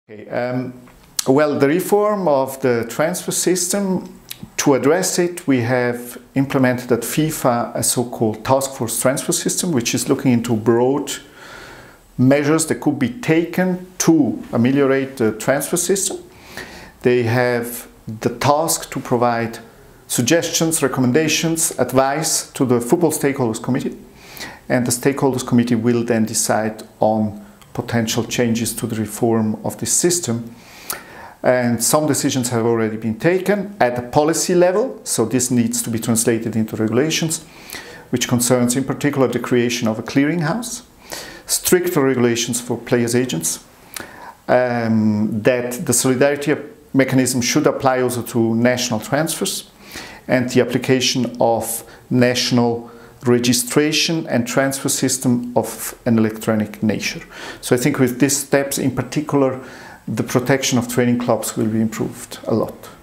Okay, well, the reform of the transfer system, to address it, we have implemented at FIFA a so-called task force transfer system, which is looking into broad measures that could be taken to ameliorate the transfer system. They have the task to provide suggestions, recommendations, advice to the Football Stakeholders Committee, and the Stakeholders Committee will then decide on potential changes to the reform of this system. And some decisions have already been taken at the policy level, so this needs to be translated into regulations, which concerns in particular the creation of a clearinghouse, stricter regulations for players' agents, that the solidarity mechanism should apply also to national transfers, and the application of national registration and transfer system of an electronic nature. So I think with these steps in particular, the protection of training clubs will be improved a lot.